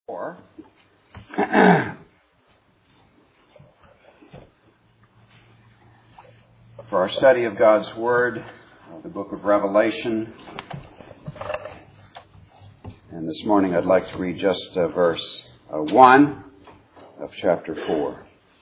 For our study of God's Word, the book of Revelation. And this morning I'd like to read just verse 1 of chapter 4.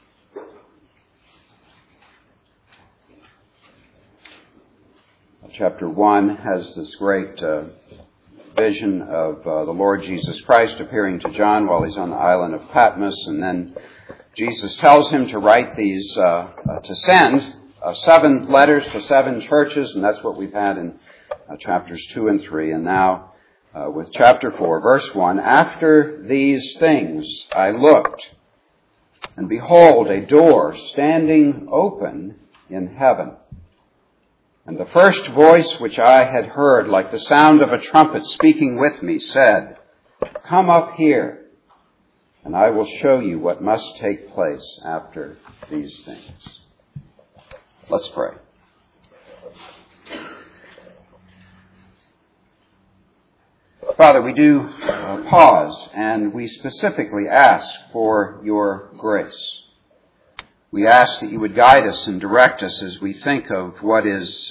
Chapter 1 has this great vision of the Lord Jesus Christ appearing to John while he's on the island of Patmos, and then Jesus tells him to write these, to send 7 letters to 7 churches, and that's what we've had in chapters 2 and 3. And now with chapter 4, verse 1, "After these things I looked, and behold, a door standing open in heaven. And the first voice which I had heard, like the sound of a trumpet speaking with me, said, 'Come up here, and I will show you what must take place after these things.'" Let's pray. Father, we do pause, and we specifically ask for your grace. We ask that you would guide us and direct us as we think of what is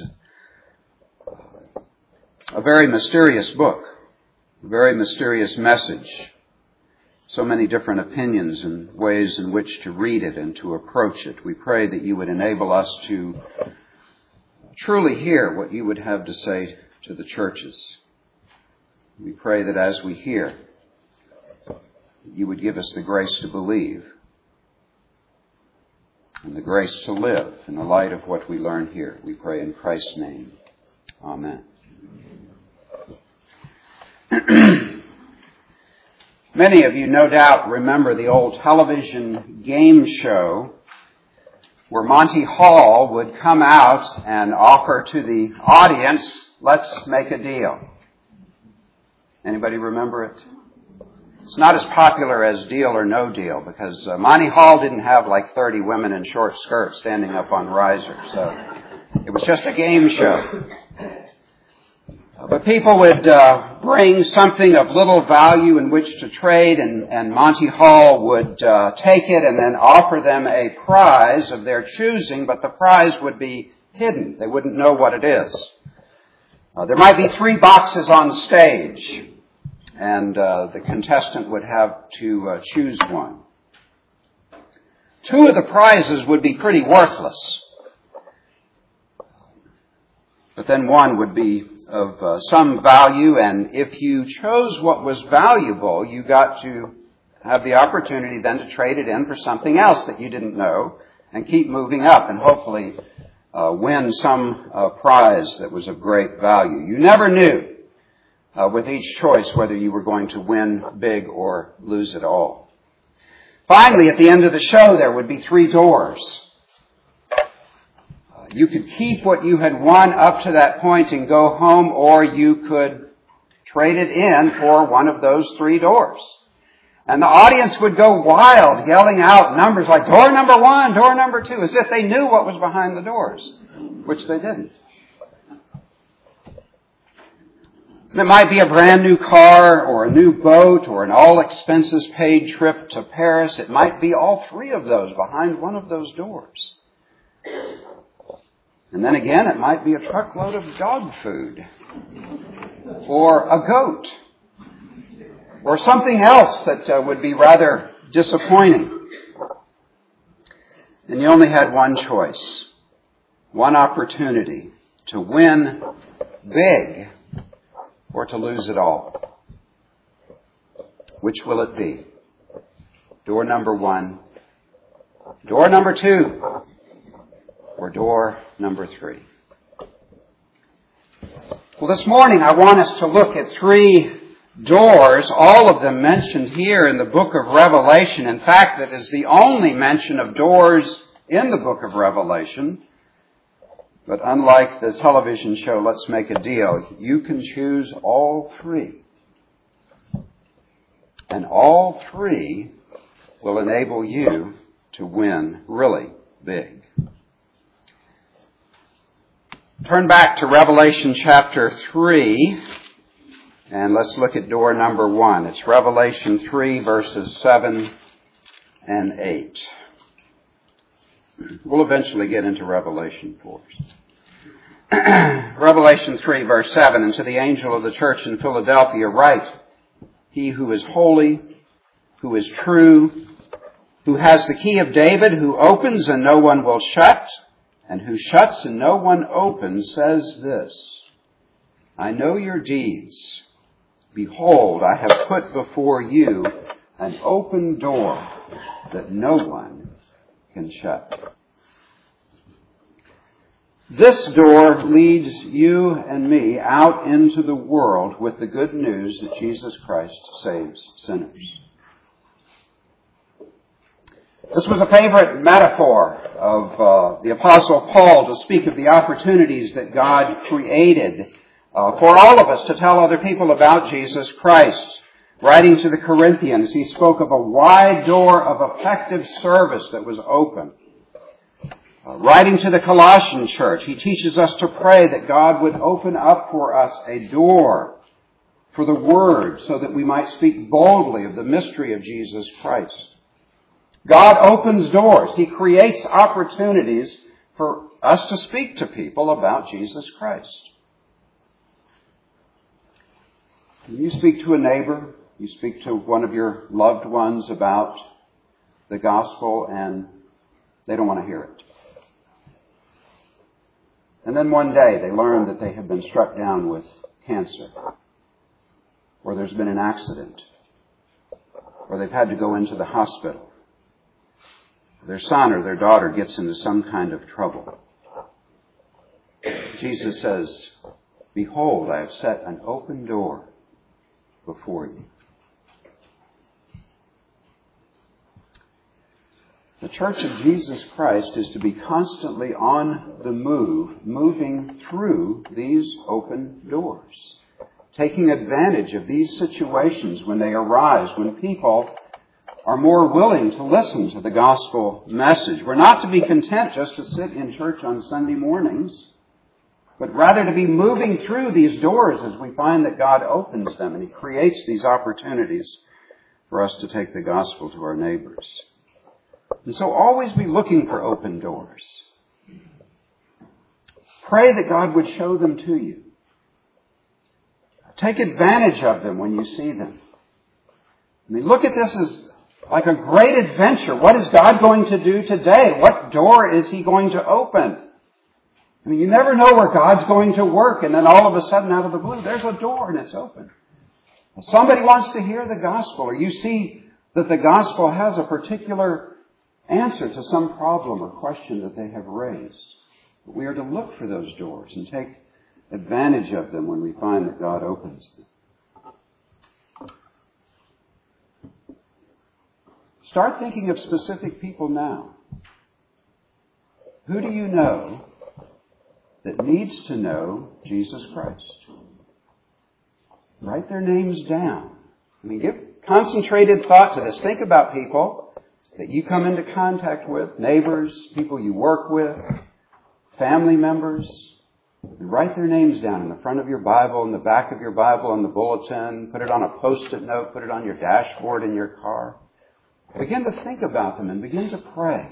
a very mysterious book, a very mysterious message, so many different opinions and ways in which to read it and to approach it. We pray that you would enable us to truly hear what you would have to say to the churches. We pray that as we hear, you would give us the grace to believe and the grace to live in the light of what we learn here. We pray in Christ's name. Amen. Many of you no doubt remember the old television game show where Monty Hall would come out and offer to the audience, "Let's make a deal." Anybody remember it? It's not as popular as Deal or No Deal because Monty Hall didn't have like 30 women in short skirts standing up on risers. So it was just a game show. But people would bring something of little value in which to trade, and Monty Hall would take it and then offer them a prize of their choosing, but the prize would be hidden. They wouldn't know what it is. There might be 3 boxes on stage, and the contestant would have to choose one. 2 of the prizes would be pretty worthless, but then one would be of some value, and if you chose what was valuable, you got to have the opportunity then to trade it in for something else that you didn't know and keep moving up and hopefully win some prize that was of great value. You never knew with each choice whether you were going to win big or lose it all. Finally, at the end of the show, there would be 3 doors. You could keep what you had won up to that point and go home, or you could trade it in for one of those 3 doors. And the audience would go wild, yelling out numbers like door number 1, door number 2, as if they knew what was behind the doors, which they didn't. It might be a brand new car or a new boat or an all-expenses paid trip to Paris. It might be all 3 of those behind one of those doors. And then again, it might be a truckload of dog food or a goat or something else that would be rather disappointing. And you only had one choice, one opportunity to win big or to lose it all. Which will it be? Door number 1, door number 2, or door number 3? Well, this morning I want us to look at 3 doors, all of them mentioned here in the book of Revelation. In fact, that is the only mention of doors in the book of Revelation. But unlike the television show, Let's Make a Deal, you can choose all 3. And all 3 will enable you to win really big. Turn back to Revelation chapter 3. and let's look at door number 1. It's Revelation 3, verses 7 and 8. We'll eventually get into Revelation 4. Revelation 3, verse 7, and to the angel of the church in Philadelphia write, He who is holy, who is true, who has the key of David, who opens and no one will shut, and who shuts and no one opens, says this, I know your deeds. Behold, I have put before you an open door that no one can shut. This door leads you and me out into the world with the good news that Jesus Christ saves sinners. This was a favorite metaphor of the Apostle Paul to speak of the opportunities that God created for all of us to tell other people about Jesus Christ. Writing to the Corinthians, he spoke of a wide door of effective service that was open. Writing to the Colossian church, he teaches us to pray that God would open up for us a door for the Word so that we might speak boldly of the mystery of Jesus Christ. God opens doors. He creates opportunities for us to speak to people about Jesus Christ. You speak to a neighbor, you speak to one of your loved ones about the gospel, and they don't want to hear it. And then one day they learn that they have been struck down with cancer, or there's been an accident, or they've had to go into the hospital. Their son or their daughter gets into some kind of trouble. Jesus says, Behold, I have set an open door before you. The Church of Jesus Christ is to be constantly on the move, moving through these open doors, taking advantage of these situations when they arise, when people are more willing to listen to the gospel message. We're not to be content just to sit in church on Sunday mornings, but rather to be moving through these doors as we find that God opens them and He creates these opportunities for us to take the gospel to our neighbors. And so always be looking for open doors. Pray that God would show them to you. Take advantage of them when you see them. I mean, look at this as like a great adventure. What is God going to do today? What door is He going to open? I mean, you never know where God's going to work, and then all of a sudden, out of the blue, there's a door and it's open. Somebody wants to hear the gospel, or you see that the gospel has a particular answer to some problem or question that they have raised. But we are to look for those doors and take advantage of them when we find that God opens them. Start thinking of specific people now. Who do you know that needs to know Jesus Christ? Write their names down. I mean, give concentrated thought to this. Think about people that you come into contact with, neighbors, people you work with, family members, and write their names down in the front of your Bible, in the back of your Bible, in the bulletin. Put it on a Post-it note. Put it on your dashboard in your car. Begin to think about them and begin to pray.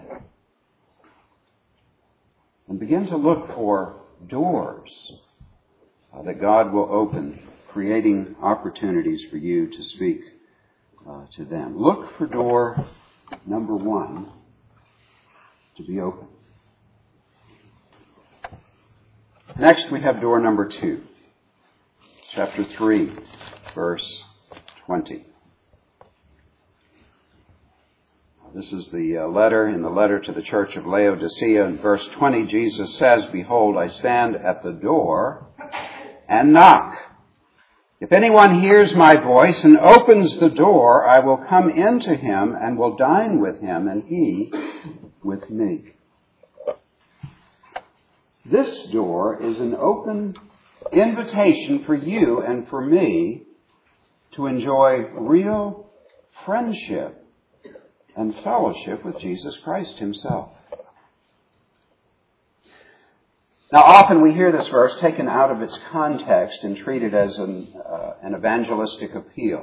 And begin to look for doors that God will open, creating opportunities for you to speak to them. Look for door number 1 to be open. Next we have door number 2. Chapter 3, verse 20. This is the letter to the church of Laodicea. In verse 20, Jesus says, Behold, I stand at the door and knock. If anyone hears my voice and opens the door, I will come into him and will dine with him, and he with me. This door is an open invitation for you and for me to enjoy real friendship and fellowship with Jesus Christ Himself. Now, often we hear this verse taken out of its context and treated as an evangelistic appeal,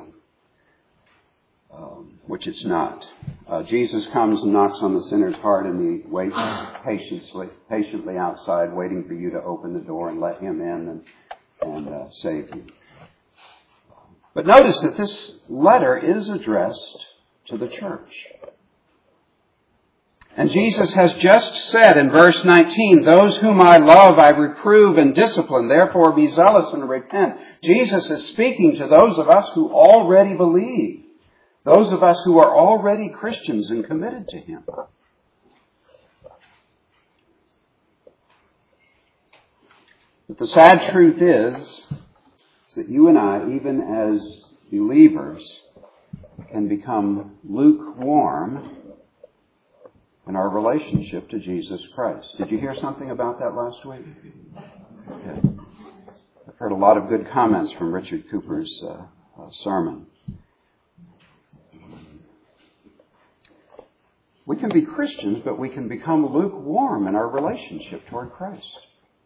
which it's not. Jesus comes and knocks on the sinner's heart, and he waits patiently outside, waiting for you to open the door and let him in and save you. But notice that this letter is addressed to the church. And Jesus has just said in verse 19, "Those whom I love I reprove and discipline, therefore be zealous and repent." Jesus is speaking to those of us who already believe, those of us who are already Christians and committed to Him. But the sad truth is that you and I, even as believers, can become lukewarm in our relationship to Jesus Christ. Did you hear something about that last week? Okay. I've heard a lot of good comments from Richard Cooper's sermon. We can be Christians, but we can become lukewarm in our relationship toward Christ.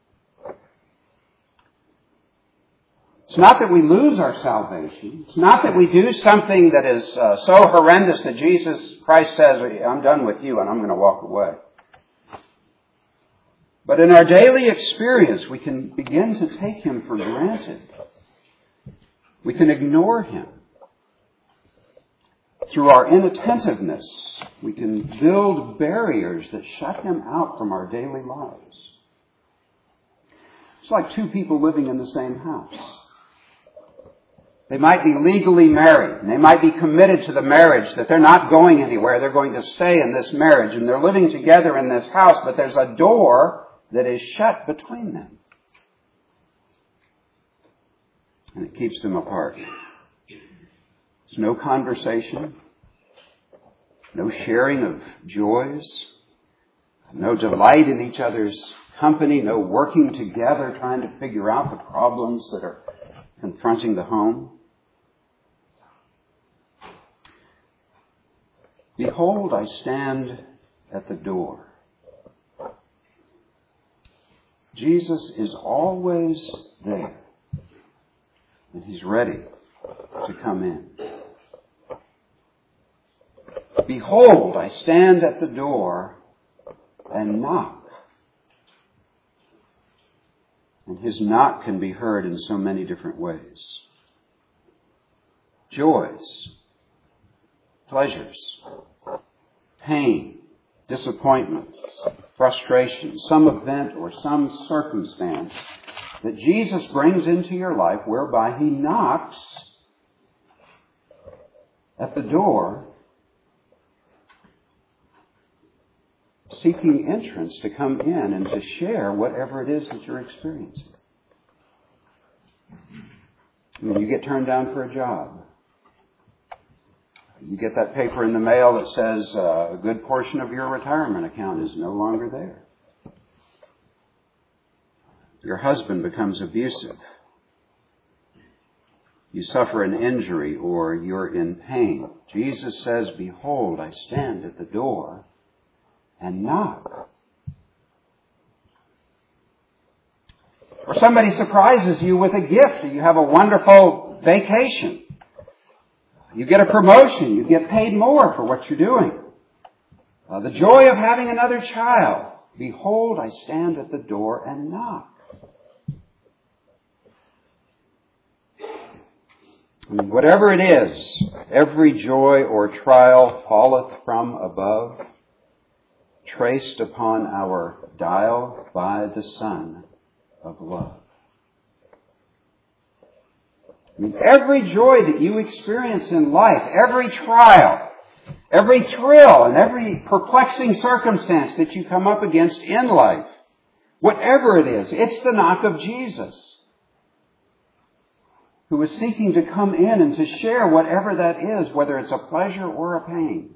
It's not that we lose our salvation. It's not that we do something that is so horrendous that Jesus Christ says, "I'm done with you and I'm going to walk away." But in our daily experience, we can begin to take Him for granted. We can ignore Him. Through our inattentiveness, we can build barriers that shut Him out from our daily lives. It's like two people living in the same house. They might be legally married, and they might be committed to the marriage, that they're not going anywhere. They're going to stay in this marriage, and they're living together in this house, but there's a door that is shut between them. And it keeps them apart. There's no conversation, no sharing of joys, no delight in each other's company, no working together trying to figure out the problems that are confronting the home. "Behold, I stand at the door." Jesus is always there, and He's ready to come in. "Behold, I stand at the door and knock." And His knock can be heard in so many different ways. Joys, pleasures, pain, disappointments, frustration, some event or some circumstance that Jesus brings into your life whereby He knocks at the door, seeking entrance to come in and to share whatever it is that you're experiencing. I mean, you get turned down for a job. You get that paper in the mail that says a good portion of your retirement account is no longer there. Your husband becomes abusive. You suffer an injury or you're in pain. Jesus says, "Behold, I stand at the door and knock." Or somebody surprises you with a gift. You have a wonderful vacation. You get a promotion. You get paid more for what you're doing. The joy of having another child. "Behold, I stand at the door and knock." And whatever it is, every joy or trial falleth from above, traced upon our dial by the Son of love. I mean, every joy that you experience in life, every trial, every thrill, and every perplexing circumstance that you come up against in life, whatever it is, it's the knock of Jesus, who is seeking to come in and to share whatever that is, whether it's a pleasure or a pain.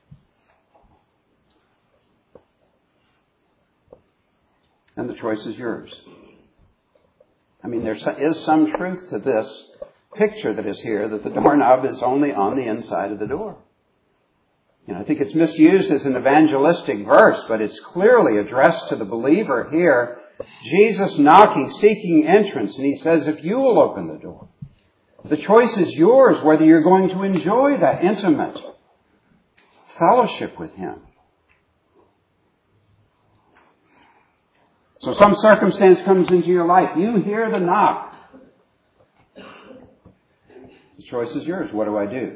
And the choice is yours. I mean, there is some truth to this picture that is here, that the doorknob is only on the inside of the door. You know, I think it's misused as an evangelistic verse, but it's clearly addressed to the believer here Jesus knocking, seeking entrance, and he says, if you will open the door, the choice is yours whether you're going to enjoy that intimate fellowship with him. So some circumstance comes into your life. You hear the knock. The choice is yours. What do I do?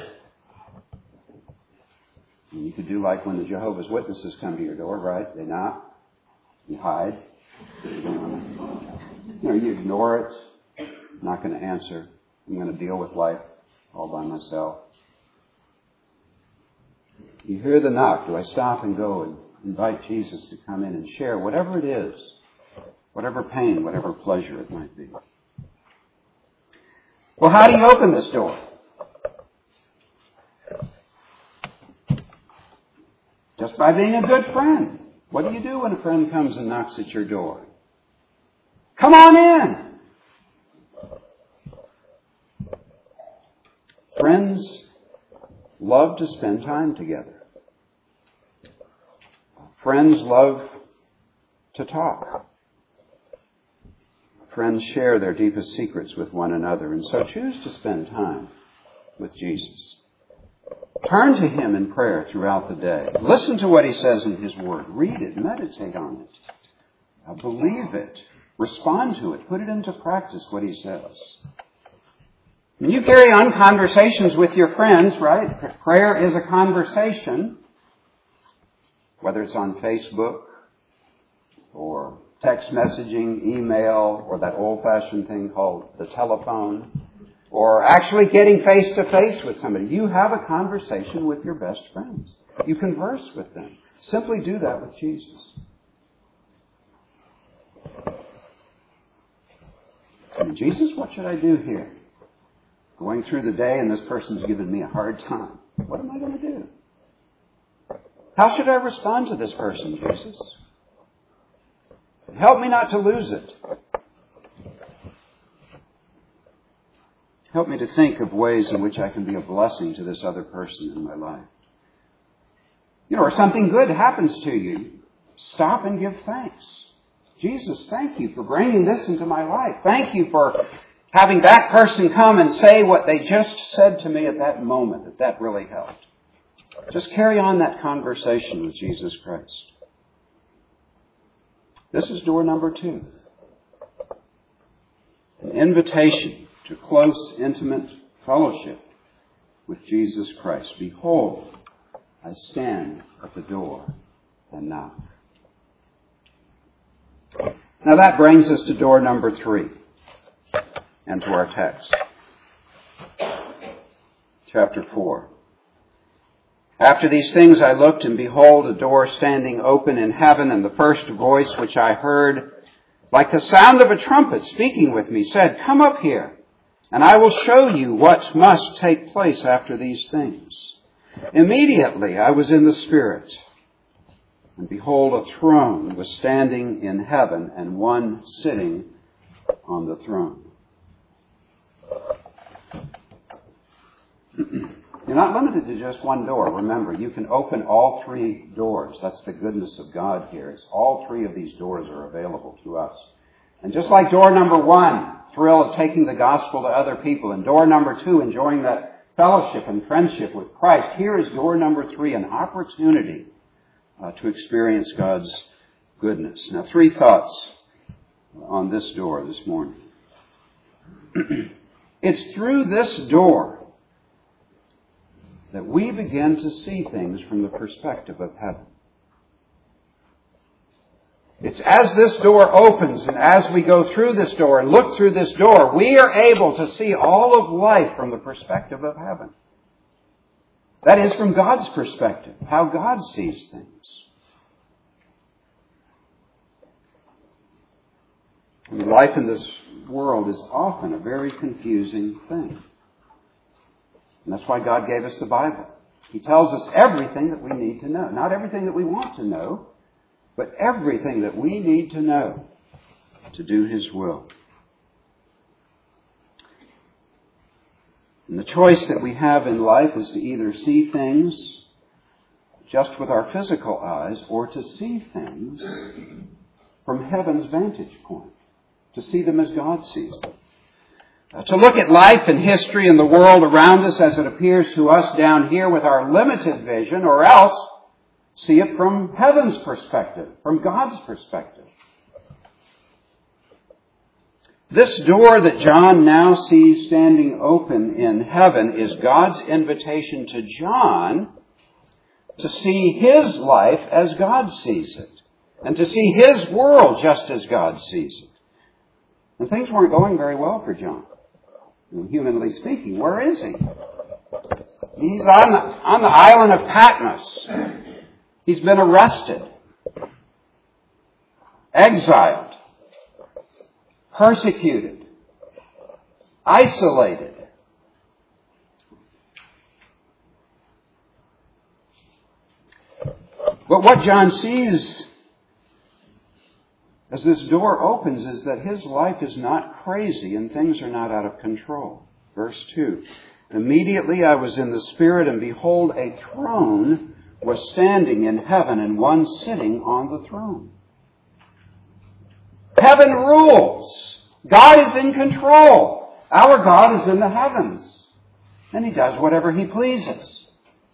And you could do like when the Jehovah's Witnesses come to your door, right? They knock. You hide. You ignore it. I'm not going to answer. I'm going to deal with life all by myself. You hear the knock. Do I stop and go and invite Jesus to come in and share whatever it is, whatever pain, whatever pleasure it might be? Well, how do you open this door? Just by being a good friend. What do you do when a friend comes and knocks at your door? Come on in. Friends love to spend time together. Friends love to talk. Friends share their deepest secrets with one another, and so choose to spend time with Jesus. Turn to him in prayer throughout the day. Listen to what he says in his word. Read it. Meditate on it. Believe it. Respond to it. Put it into practice, what he says. When you carry on conversations with your friends, right? Prayer is a conversation. Whether it's on Facebook or text messaging, email, or that old-fashioned thing called the telephone, or actually getting face-to-face with somebody. You have a conversation with your best friends. You converse with them. Simply do that with Jesus. Jesus, what should I do here? Going through the day and this person's giving me a hard time. What am I going to do? How should I respond to this person, Jesus? Help me not to lose it. Help me to think of ways in which I can be a blessing to this other person in my life. Or something good happens to you. Stop and give thanks. Jesus, thank you for bringing this into my life. Thank you for having that person come and say what they just said to me at that moment. That really helped. Just carry on that conversation with Jesus Christ. This is door number 2. An invitation to close, intimate fellowship with Jesus Christ. Behold, I stand at the door and knock. Now that brings us to door number 3 and to our text. Chapter 4. After these things I looked, and behold, a door standing open in heaven, and the first voice which I heard, like the sound of a trumpet speaking with me, said, Come up here, and I will show you what must take place after these things. Immediately I was in the Spirit, and behold, a throne was standing in heaven, and one sitting on the throne. You're not limited to just one door. Remember, you can open all 3 doors. That's the goodness of God here. Is all 3 of these doors are available to us. And just like door number 1, thrill of taking the gospel to other people, and door number 2, enjoying that fellowship and friendship with Christ, here is door number 3, an opportunity to experience God's goodness. Now, 3 thoughts on this door this morning. It's through this door that we begin to see things from the perspective of heaven. It's as this door opens and as we go through this door and look through this door, we are able to see all of life from the perspective of heaven. That is, from God's perspective, how God sees things. And life in this world is often a very confusing thing. And that's why God gave us the Bible. He tells us everything that we need to know. Not everything that we want to know, but everything that we need to know to do His will. And the choice that we have in life is to either see things just with our physical eyes or to see things from heaven's vantage point, to see them as God sees them. To look at life and history and the world around us as it appears to us down here with our limited vision, or else see it from heaven's perspective, from God's perspective. This door that John now sees standing open in heaven is God's invitation to John to see his life as God sees it, and to see his world just as God sees it. And things weren't going very well for John. Humanly speaking, where is he? He's on the island of Patmos. He's been arrested, exiled, persecuted, isolated. But what John sees as this door opens is that his life is not crazy and things are not out of control. Verse 2, immediately I was in the Spirit, and behold, a throne was standing in heaven, and one sitting on the throne. Heaven rules. God is in control. Our God is in the heavens, and he does whatever he pleases.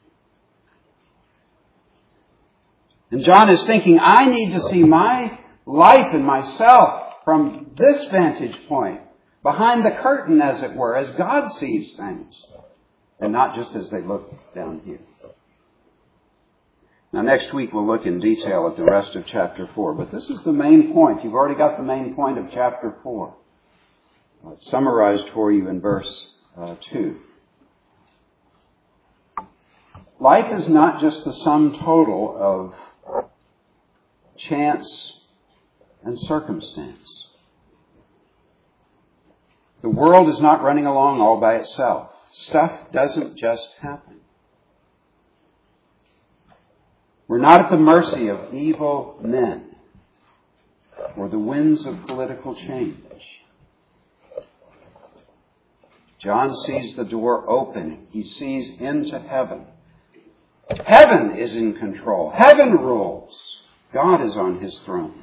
And John is thinking, I need to see my life and myself from this vantage point, behind the curtain, as it were, as God sees things, and not just as they look down here. Now, next week we'll look in detail at the rest of chapter 4, but this is the main point. You've already got the main point of chapter 4. It's summarized for you in verse 2. Life is not just the sum total of chance and circumstance. The world is not running along all by itself. Stuff doesn't just happen. We're not at the mercy of evil men or the winds of political change. John sees the door open. He sees into heaven. Heaven is in control. Heaven rules. God is on his throne.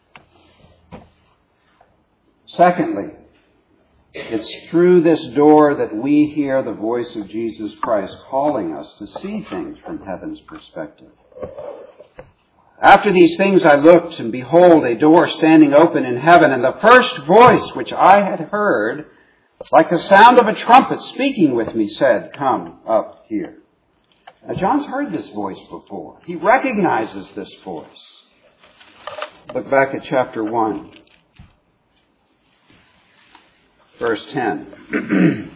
Secondly, it's through this door that we hear the voice of Jesus Christ calling us to see things from heaven's perspective. After these things I looked, and behold, a door standing open in heaven, and the first voice which I had heard, like the sound of a trumpet speaking with me, said, "Come up here." Now, John's heard this voice before. He recognizes this voice. Look back at chapter 1. Verse 10.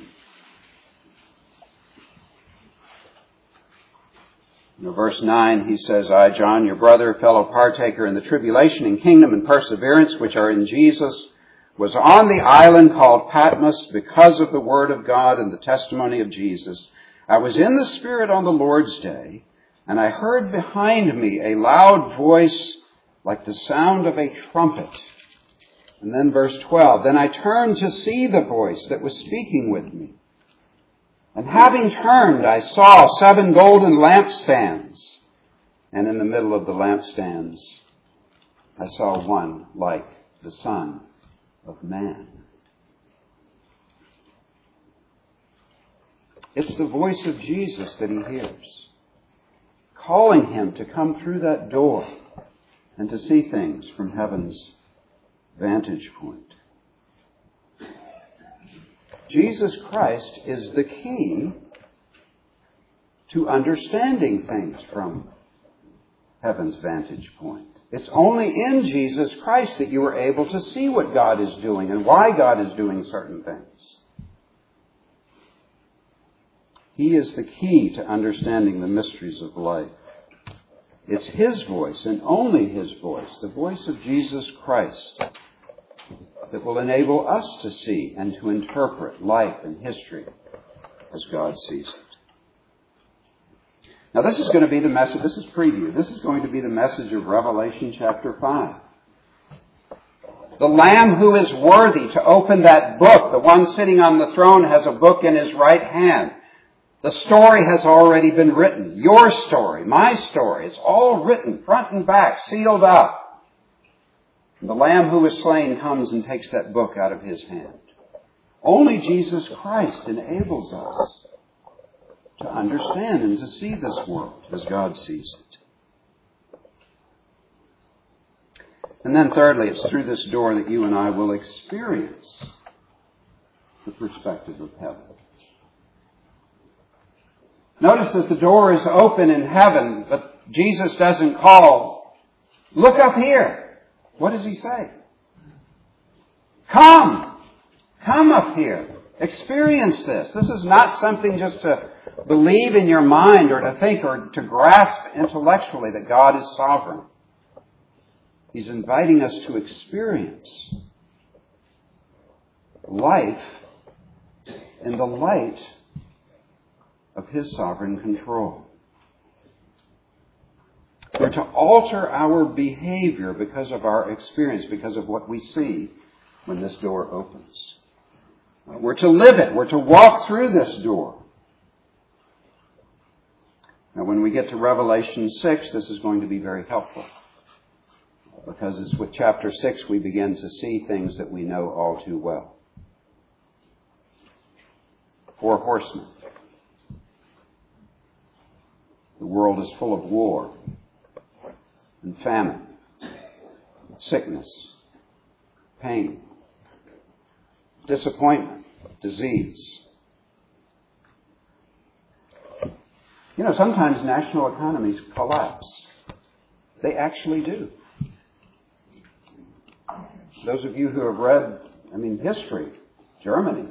Verse 9, he says, I, John, your brother, fellow partaker in the tribulation and kingdom and perseverance which are in Jesus, was on the island called Patmos because of the word of God and the testimony of Jesus. I was in the Spirit on the Lord's day, and I heard behind me a loud voice like the sound of a trumpet. And then verse 12, then I turned to see the voice that was speaking with me. And having turned, I saw 7 golden lampstands. And in the middle of the lampstands, I saw one like the Son of Man. It's the voice of Jesus that he hears, calling him to come through that door and to see things from heaven's vantage point. Jesus Christ is the key to understanding things from heaven's vantage point. It's only in Jesus Christ that you are able to see what God is doing and why God is doing certain things. He is the key to understanding the mysteries of life. It's his voice and only his voice, the voice of Jesus Christ, that will enable us to see and to interpret life and history as God sees it. Now this is going to be the message, this is preview, this is going to be the message of Revelation chapter 5. The Lamb who is worthy to open that book, the one sitting on the throne has a book in his right hand. The story has already been written. Your story, my story, it's all written front and back, sealed up. The Lamb who was slain comes and takes that book out of his hand. Only Jesus Christ enables us to understand and to see this world as God sees it. And then thirdly, it's through this door that you and I will experience the perspective of heaven. Notice that the door is open in heaven, but Jesus doesn't call, "Look up here." What does he say? Come up here. Experience this. This is not something just to believe in your mind or to think or to grasp intellectually that God is sovereign. He's inviting us to experience life in the light of his sovereign control. We're to alter our behavior because of our experience, because of what we see when this door opens. We're to live it. We're to walk through this door. Now, when we get to Revelation 6, this is going to be very helpful. Because it's with chapter 6 we begin to see things that we know all too well. 4 horsemen. The world is full of war and famine, sickness, pain, disappointment, disease. You know, sometimes national economies collapse. They actually do. Those of you who have read, history, Germany,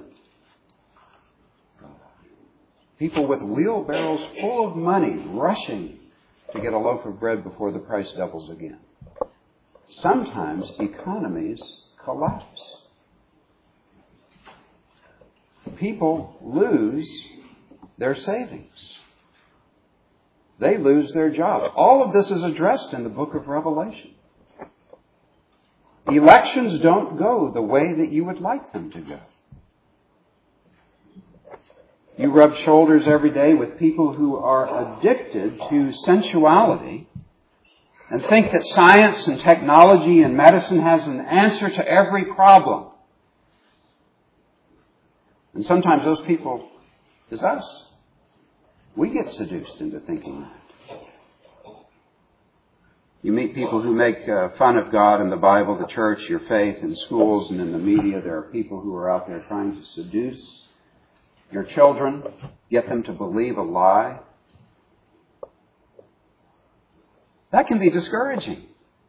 people with wheelbarrows full of money rushing to get a loaf of bread before the price doubles again. Sometimes economies collapse. People lose their savings. They lose their job. All of this is addressed in the book of Revelation. Elections don't go the way that you would like them to go. You rub shoulders every day with people who are addicted to sensuality and think that science and technology and medicine has an answer to every problem. And sometimes those people is us. We get seduced into thinking that. You meet people who make fun of God and the Bible, the church, your faith, in schools and in the media. There are people who are out there trying to seduce your children, get them to believe a lie. That can be discouraging.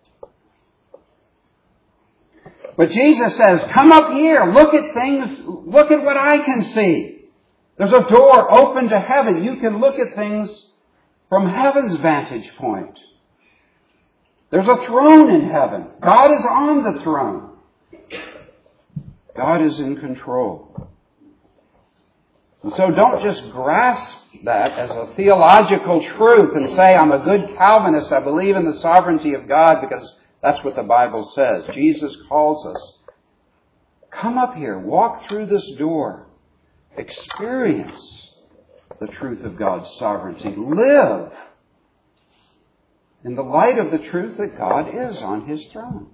But Jesus says, come up here, look at things, look at what I can see. There's a door open to heaven. You can look at things from heaven's vantage point. There's a throne in heaven. God is on the throne. God is in control. And so don't just grasp that as a theological truth and say, I'm a good Calvinist. I believe in the sovereignty of God because that's what the Bible says. Jesus calls us. Come up here. Walk through this door. Experience the truth of God's sovereignty. Live in the light of the truth that God is on his throne.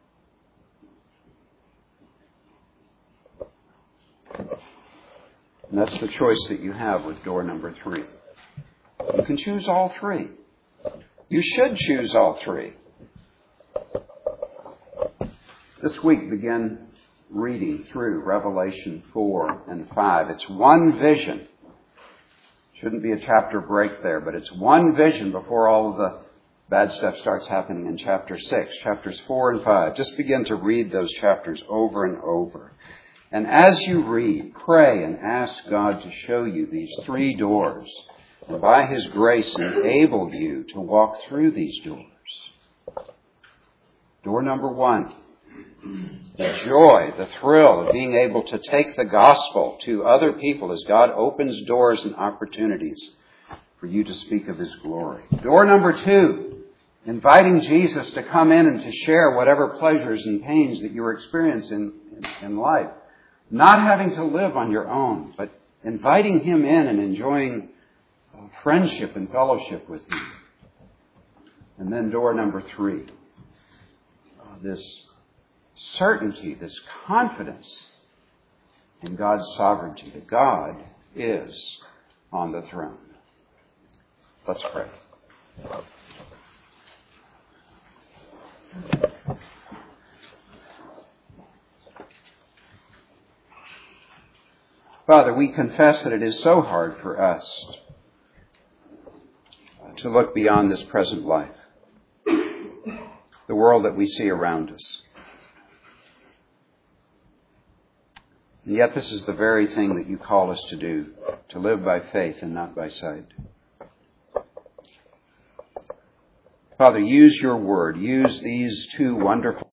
And that's the choice that you have with door number 3. You can choose all 3. You should choose all 3. This week begin reading through Revelation 4 and 5. It's one vision. Shouldn't be a chapter break there, but it's one vision before all of the bad stuff starts happening in chapter 6. Chapters 4 and 5. Just begin to read those chapters over and over. And as you read, pray and ask God to show you these 3 doors. And by his grace, enable you to walk through these doors. Door number 1. The joy, the thrill of being able to take the gospel to other people as God opens doors and opportunities for you to speak of his glory. Door number 2, inviting Jesus to come in and to share whatever pleasures and pains that you're experiencing in life. Not having to live on your own, but inviting him in and enjoying friendship and fellowship with you. And then door number 3, this certainty, this confidence in God's sovereignty, that God is on the throne. Let's pray. Father, we confess that it is so hard for us to look beyond this present life, the world that we see around us. And yet this is the very thing that you call us to do, to live by faith and not by sight. Father, use your word. Use these two wonderful